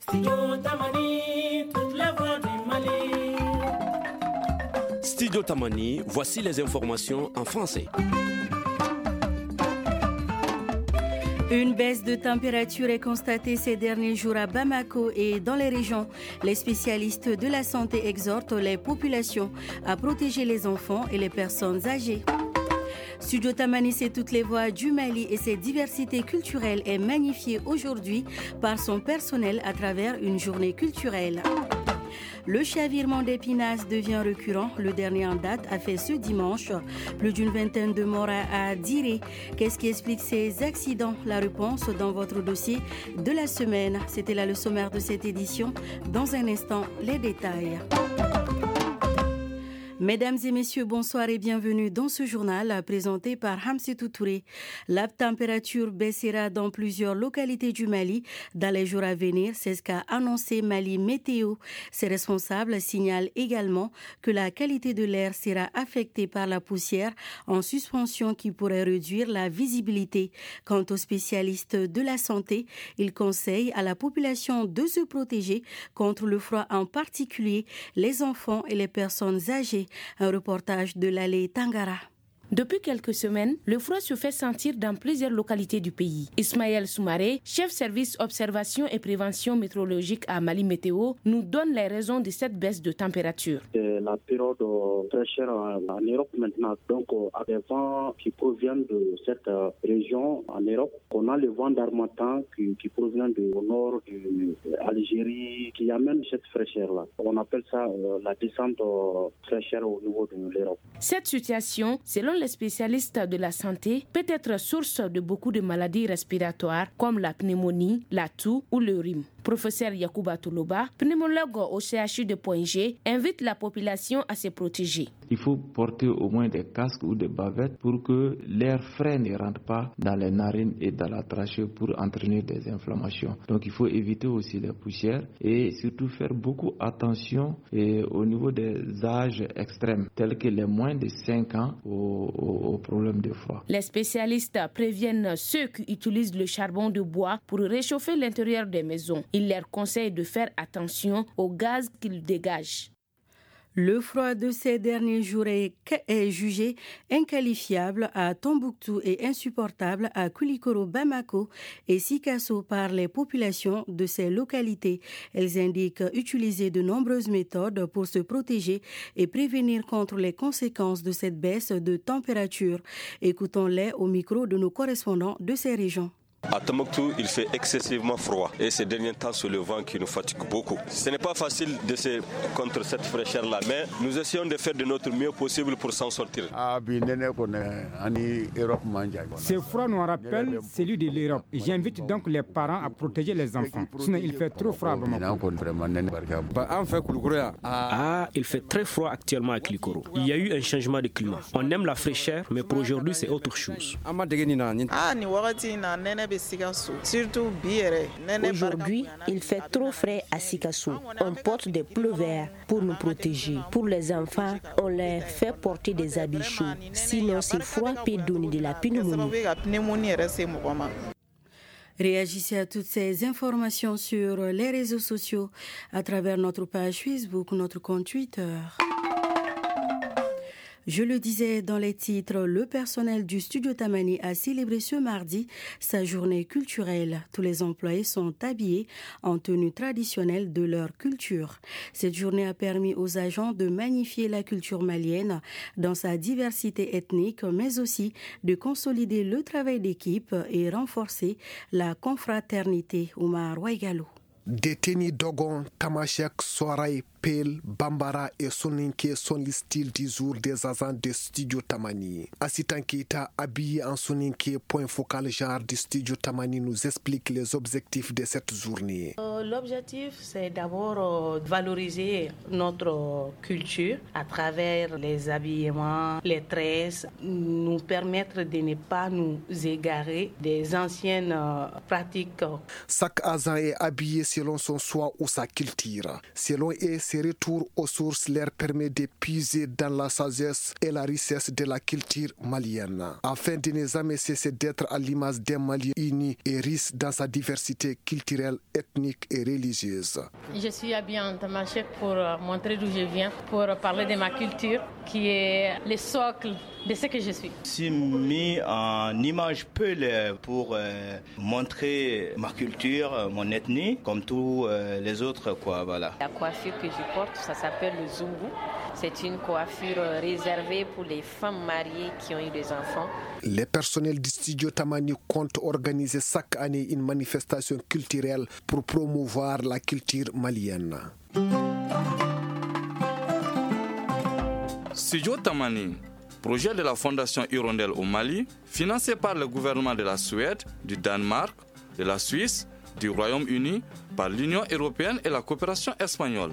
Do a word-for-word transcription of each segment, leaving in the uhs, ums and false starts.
Studio Tamani, toute la voix du Mali. Studio Tamani, voici les informations en français. Une baisse de température est constatée ces derniers jours à Bamako et dans les régions. Les spécialistes de la santé exhortent les populations à protéger les enfants et les personnes âgées. Studio Tamani, c'est toutes les voix du Mali et ses diversités culturelles est magnifiée aujourd'hui par son personnel à travers une journée culturelle. Le chavirement des pinasses devient récurrent. Le dernier en date a fait ce dimanche plus d'une vingtaine de morts à Diré. Qu'est-ce qui explique ces accidents? La réponse dans votre dossier de la semaine. C'était là le sommaire de cette édition. Dans un instant, les détails. Mesdames et messieurs, bonsoir et bienvenue dans ce journal présenté par Hamsetou Touré. La température baissera dans plusieurs localités du Mali dans les jours à venir. C'est ce qu'a annoncé Mali Météo. Ses responsables signalent également que la qualité de l'air sera affectée par la poussière en suspension qui pourrait réduire la visibilité. Quant aux spécialistes de la santé, ils conseillent à la population de se protéger contre le froid, en particulier les enfants et les personnes âgées. Un reportage de Lalé Tangara. Depuis quelques semaines, le froid se fait sentir dans plusieurs localités du pays. Ismaël Soumaré, chef service observation et prévention météorologique à Mali Météo, nous donne les raisons de cette baisse de température. C'est la période très chère en Europe maintenant. Donc, avec les vents qui proviennent de cette région en Europe, on a le vent d'harmattan qui, qui provient du nord de l'Algérie, qui amène cette fraîcheur-là. On appelle ça euh, la descente euh, fraîcheur au niveau de l'Europe. Cette situation, selon les spécialistes de la santé, peut être source de beaucoup de maladies respiratoires comme la pneumonie, la toux ou le rhume. Professeur Yacouba Toulouba, pneumologue au C H U de Point-G, invite la population à se protéger. Il faut porter au moins des casques ou des bavettes pour que l'air frais ne rentre pas dans les narines et dans la trachée pour entraîner des inflammations. Donc il faut éviter aussi les poussières et surtout faire beaucoup attention et au niveau des âges extrêmes, tels que les moins de cinq ans au, au, au problème de froid. Les spécialistes préviennent ceux qui utilisent le charbon de bois pour réchauffer l'intérieur des maisons. Ils leur conseillent de faire attention au gaz qu'ils dégagent. Le froid de ces derniers jours est, est jugé inqualifiable à Tombouctou et insupportable à Koulikoro, Bamako et Sikasso par les populations de ces localités. Elles indiquent utiliser de nombreuses méthodes pour se protéger et prévenir contre les conséquences de cette baisse de température. Écoutons-les au micro de nos correspondants de ces régions. À Tombouctou, il fait excessivement froid et ces derniers temps, c'est le vent qui nous fatigue beaucoup. Ce n'est pas facile de se contre cette fraîcheur-là, mais nous essayons de faire de notre mieux possible pour s'en sortir. Ce froid nous rappelle celui de l'Europe. J'invite donc les parents à protéger les enfants. Sinon, il fait trop froid. Ah, il fait très froid actuellement à Koulikoro. Il y a eu un changement de climat. On aime la fraîcheur, mais pour aujourd'hui, c'est autre chose. Aujourd'hui, il fait trop frais à Sikasso. On porte des pullovers pour nous protéger. Pour les enfants, on les fait porter des habits chauds. Sinon, ce froid peut donner de la pneumonie. Réagissez à toutes ces informations sur les réseaux sociaux à travers notre page Facebook, notre compte Twitter. Je le disais dans les titres, le personnel du Studio Tamani a célébré ce mardi sa journée culturelle. Tous les employés sont habillés en tenue traditionnelle de leur culture. Cette journée a permis aux agents de magnifier la culture malienne dans sa diversité ethnique, mais aussi de consolider le travail d'équipe et renforcer la confraternité. Oumar Ouaigalo. Déteni Dogon, Tamashek, Soaray, Pel, Bambara et Soninke sont les styles du jour des agents de Studio Tamani. Assistant Keita, habillé en Soninke, point focal genre du Studio Tamani, nous explique les objectifs de cette journée. Euh, l'objectif, c'est d'abord euh, valoriser notre culture à travers les habillements, les tresses, nous permettre de ne pas nous égarer des anciennes euh, pratiques. Chaque agent est habillé selon son choix ou sa culture. Selon eux, ce retour aux sources leur permet de puiser dans la sagesse et la richesse de la culture malienne, afin de ne jamais cesser d'être à l'image d'un Mali uni et riche dans sa diversité culturelle, ethnique et religieuse. Je suis habillée en tamashek pour montrer d'où je viens, pour parler de ma culture, qui est le socle de ce que je suis. Je suis mis en image Peul pour euh, montrer ma culture, mon ethnie, comme tous euh, les autres, quoi, voilà. La coiffure que je porte, ça s'appelle le zungu. C'est une coiffure réservée pour les femmes mariées qui ont eu des enfants. Les personnels du studio Tamani comptent organiser chaque année une manifestation culturelle pour promouvoir la culture malienne. Studio Tamani, projet de la Fondation Hirondelle au Mali, financé par le gouvernement de la Suède, du Danemark, de la Suisse, du Royaume-Uni, par l'Union européenne et la coopération espagnole.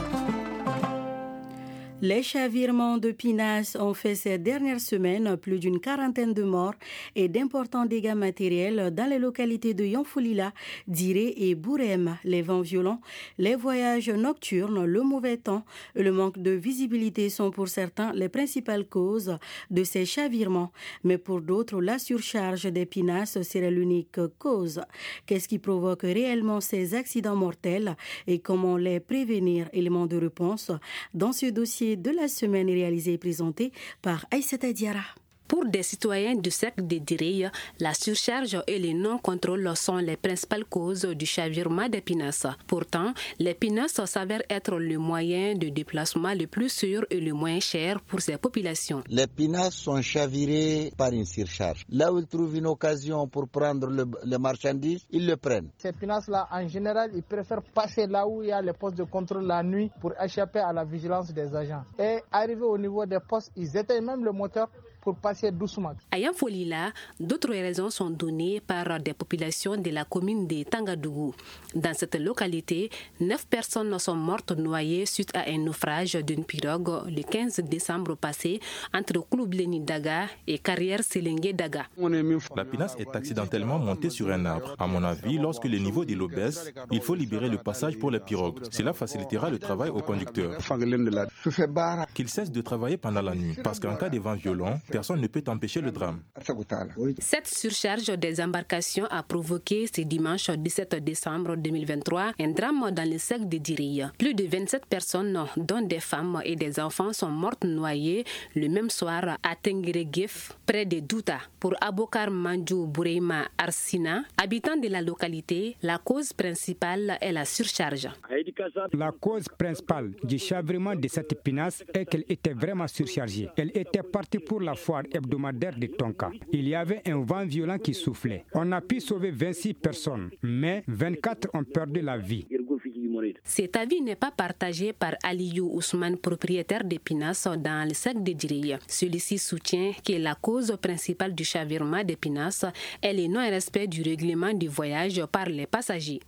Les chavirements de Pinas ont fait ces dernières semaines plus d'une quarantaine de morts et d'importants dégâts matériels dans les localités de Yonfolila, Diré et Bourem. Les vents violents, les voyages nocturnes, le mauvais temps et le manque de visibilité sont pour certains les principales causes de ces chavirements. Mais pour d'autres, la surcharge des Pinas serait l'unique cause. Qu'est-ce qui provoque réellement ces accidents mortels et comment les prévenir? Élément de réponse dans ce dossier de la semaine réalisé et présenté par Aïssata Diarra. Pour des citoyens du cercle de Diré, la surcharge et le non-contrôle sont les principales causes du chavirement des pinasses. Pourtant, les pinasses s'avèrent être le moyen de déplacement le plus sûr et le moins cher pour ces populations. Les pinasses sont chavirées par une surcharge. Là où ils trouvent une occasion pour prendre le, le marchandise, ils le prennent. Ces pinasses-là, en général, ils préfèrent passer là où il y a les postes de contrôle la nuit pour échapper à la vigilance des agents. Et arriver au niveau des postes, ils éteignent même le moteur pour passer doucement. À Yonfolila, d'autres raisons sont données par des populations de la commune de Tangadougou. Dans cette localité, neuf personnes sont mortes noyées suite à un naufrage d'une pirogue le quinze décembre passé entre Kouloubleni Daga et Carrière Sélengue Daga. La pinasse est accidentellement montée sur un arbre. À mon avis, lorsque le niveau de l'eau baisse, il faut libérer le passage pour les pirogues. Cela facilitera le travail aux conducteurs. Qu'ils cessent de travailler pendant la nuit, parce qu'en cas de vent violent, personne ne peut empêcher le drame. Cette surcharge des embarcations a provoqué ce dimanche dix-sept décembre deux mille vingt-trois un drame dans le cercle de Diré. Plus de vingt-sept personnes, dont des femmes et des enfants, sont mortes noyées le même soir à Tengueregef, près de Douta. Pour Abokar Mandjou Boureima Arsina, habitant de la localité, la cause principale est la surcharge. La cause principale du chavirement de cette pinasse est qu'elle était vraiment surchargée. Elle était partie pour la foire hebdomadaire de Tonka. Il y avait un vent violent qui soufflait. On a pu sauver vingt-six personnes, mais vingt-quatre ont perdu la vie. Cet avis n'est pas partagé par Aliou Ousmane, propriétaire des pinasses dans le cercle de Diré. Celui-ci soutient que la cause principale du chavirement des pinasses est le non-respect du règlement du voyage par les passagers.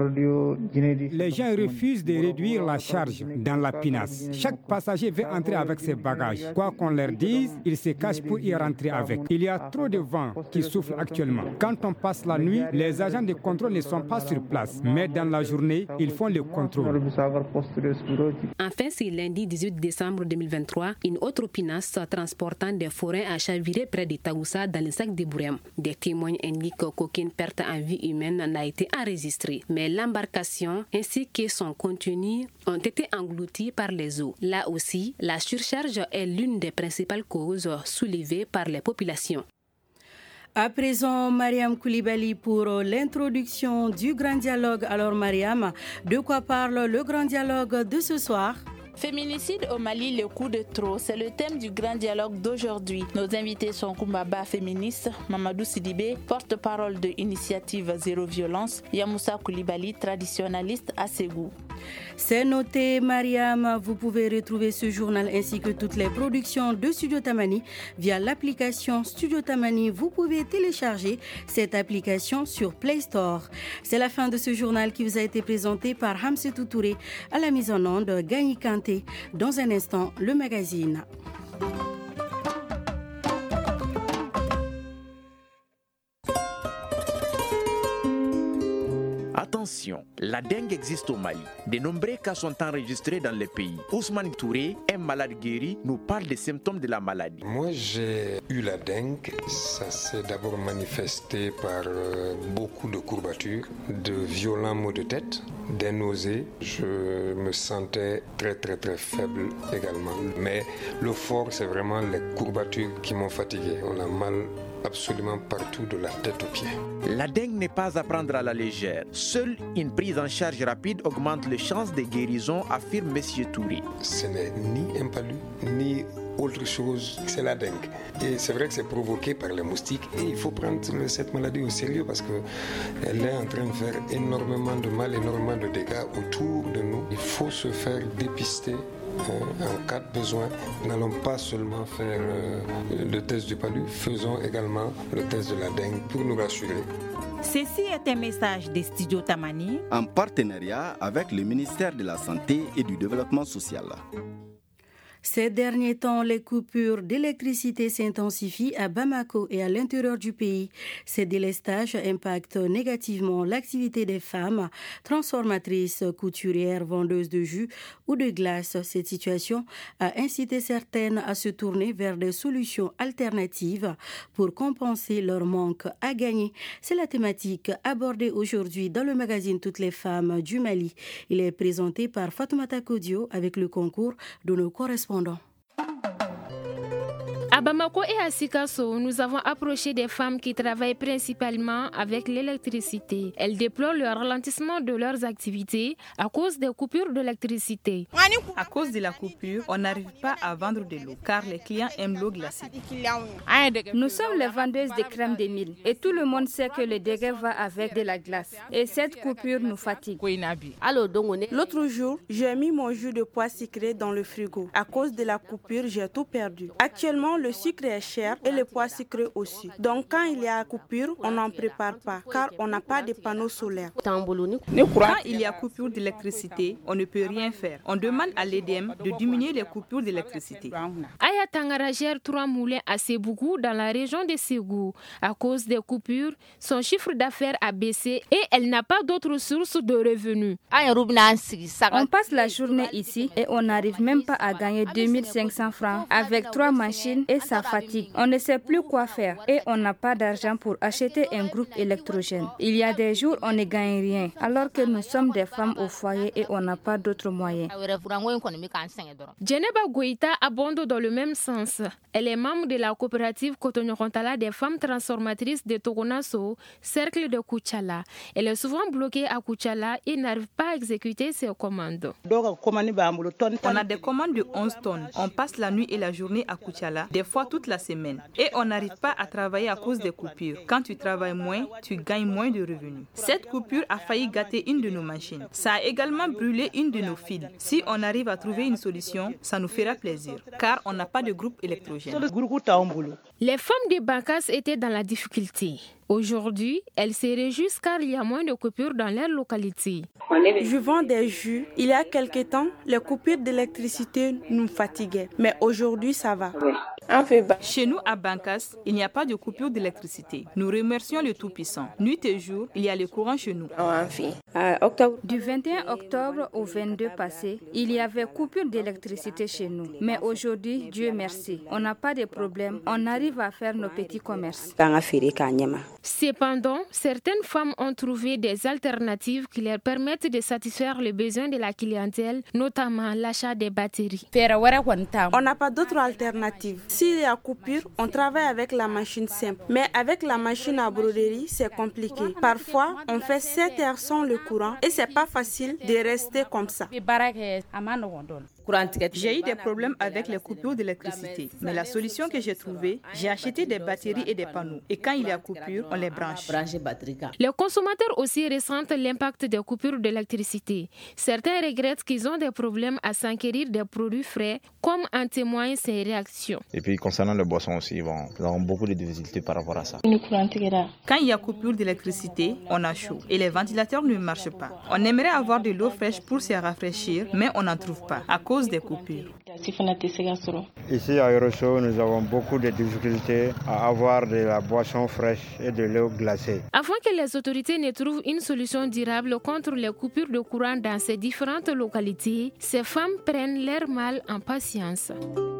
Les gens refusent de réduire la charge dans la pinasse. Chaque passager veut entrer avec ses bagages. Quoi qu'on leur dise, ils se cachent pour y rentrer avec. Il y a trop de vent qui souffle actuellement. Quand on passe la nuit, les agents de contrôle ne sont pas sur place. Mais dans la journée, ils font le contrôle. Enfin, c'est lundi dix-huit décembre deux mille vingt-trois, une autre pinasse transportant des forains a chaviré près de Taoussa dans le sac de Bourem. Des témoins indiquent qu'aucune perte en vie humaine n'a été enregistrée. Mais l'embarcation ainsi que son contenu ont été engloutis par les eaux. Là aussi, la surcharge est l'une des principales causes soulevées par les populations. À présent, Mariam Koulibaly pour l'introduction du Grand Dialogue. Alors Mariam, de quoi parle le Grand Dialogue de ce soir ? Féminicide au Mali, le coup de trop, c'est le thème du grand dialogue d'aujourd'hui. Nos invités sont Koumbaba féministe, Mamadou Sidibé, porte-parole de Initiative Zéro Violence, Yamoussa Koulibaly, traditionnaliste à Ségou. C'est noté, Mariam. Vous pouvez retrouver ce journal ainsi que toutes les productions de Studio Tamani via l'application Studio Tamani. Vous pouvez télécharger cette application sur Play Store. C'est la fin de ce journal qui vous a été présenté par Hamsetou Touré à la mise en onde Gagny Kanté. Dans un instant, le magazine. Attention, la dengue existe au Mali. De nombreux cas sont enregistrés dans le pays. Ousmane Touré, un malade guéri, nous parle des symptômes de la maladie. Moi, j'ai eu la dengue. Ça s'est d'abord manifesté par euh, beaucoup de courbatures, de violents maux de tête, des nausées. Je me sentais très très très faible également. Mais le fort, c'est vraiment les courbatures qui m'ont fatigué. On a mal absolument partout de la tête aux pieds. La dengue n'est pas à prendre à la légère. Seule une prise en charge rapide augmente les chances de guérison, affirme M. Touré. Ce n'est ni un palu, ni autre chose, c'est la dengue. Et c'est vrai que c'est provoqué par les moustiques et il faut prendre cette maladie au sérieux parce qu'elle est en train de faire énormément de mal, énormément de dégâts autour de nous. Il faut se faire dépister. En cas de besoin, n'allons pas seulement faire euh, le test du palu, faisons également le test de la dengue pour nous rassurer. Ceci est un message des studios Tamani en partenariat avec le ministère de la Santé et du Développement social. Ces derniers temps, les coupures d'électricité s'intensifient à Bamako et à l'intérieur du pays. Ces délestages impactent négativement l'activité des femmes transformatrices, couturières, vendeuses de jus ou de glace. Cette situation a incité certaines à se tourner vers des solutions alternatives pour compenser leur manque à gagner. C'est la thématique abordée aujourd'hui dans le magazine Toutes les femmes du Mali. Il est présenté par Fatoumata Kodio avec le concours de nos correspondants. À Bamako et à Sikasso, nous avons approché des femmes qui travaillent principalement avec l'électricité. Elles déplorent le ralentissement de leurs activités à cause des coupures d'électricité. À cause de la coupure, on n'arrive pas à vendre de l'eau car les clients aiment l'eau glacée. Nous sommes les vendeuses de crème de mil et tout le monde sait que le dégât va avec de la glace. Et cette coupure nous fatigue. L'autre jour, j'ai mis mon jus de pois sucré dans le frigo. À cause de la coupure, j'ai tout perdu. Actuellement, le sucre est cher et le pois sucré aussi. Donc quand il y a coupure, on n'en prépare pas car on n'a pas de panneaux solaires. Quand il y a coupure d'électricité, on ne peut rien faire. On demande à l'E D M de diminuer les coupures d'électricité. Aya Tangara gère trois moulins à Sébougou dans la région de Ségou. À cause des coupures, son chiffre d'affaires a baissé et elle n'a pas d'autres sources de revenus. On passe la journée ici et on n'arrive même pas à gagner deux mille cinq cents francs avec trois machines et ça fatigue. On ne sait plus quoi faire et on n'a pas d'argent pour acheter un groupe électrogène. Il y a des jours on ne gagne rien alors que nous sommes des femmes au foyer et on n'a pas d'autres moyens. Djeneba Goïta abonde dans le même sens. Elle est membre de la coopérative Cotonou-Rontala des femmes transformatrices de Togonasso, cercle de Kouchala. Elle est souvent bloquée à Kouchala et n'arrive pas à exécuter ses commandes. On a des commandes de onze tonnes. On passe la nuit et la journée à Kouchala, des fois toute la semaine. Et on n'arrive pas à travailler à cause des coupures. Quand tu travailles moins, tu gagnes moins de revenus. Cette coupure a failli gâter une de nos machines. Ça a également brûlé une de nos fils. Si on arrive à trouver une solution, ça nous fera plaisir, car on n'a pas de groupe électrogène. Les femmes de Bakas étaient dans la difficulté. Aujourd'hui, elles se réjouissent car il y a moins de coupures dans leur localité. Je vends des jus. Il y a quelque temps, les coupures d'électricité nous fatiguaient. Mais aujourd'hui, ça va. Chez nous, à Bankas, il n'y a pas de coupure d'électricité. Nous remercions le Tout-Puissant. Nuit et jour, il y a le courant chez nous. Du vingt et un octobre au vingt-deux passé, il y avait coupure d'électricité chez nous. Mais aujourd'hui, Dieu merci, on n'a pas de problème. On arrive à faire nos petits commerces. Cependant, certaines femmes ont trouvé des alternatives qui leur permettent de satisfaire les besoins de la clientèle, notamment l'achat des batteries. On n'a pas d'autre alternative. S'il y a coupure, on travaille avec la machine simple. Mais avec la machine à broderie, c'est compliqué. Parfois, on fait sept heures sans le courant et c'est pas facile de rester comme ça. J'ai eu des problèmes avec les coupures d'électricité. Mais la solution que j'ai trouvée, j'ai acheté des batteries et des panneaux. Et quand il y a coupure, on les branche. Les consommateurs aussi ressentent l'impact des coupures d'électricité. Certains regrettent qu'ils ont des problèmes à s'enquérir des produits frais, comme en témoignent ces réactions. Et puis concernant les boissons aussi, bon, nous avons beaucoup de difficultés par rapport à ça. Quand il y a coupure d'électricité, on a chaud et les ventilateurs ne marchent pas. On aimerait avoir de l'eau fraîche pour se rafraîchir, mais on n'en trouve pas. À cause cause des coupures. Ici à Yorosso, nous avons beaucoup de difficultés à avoir de la boisson fraîche et de l'eau glacée. Afin que les autorités ne trouvent une solution durable contre les coupures de courant dans ces différentes localités, ces femmes prennent leur mal en patience.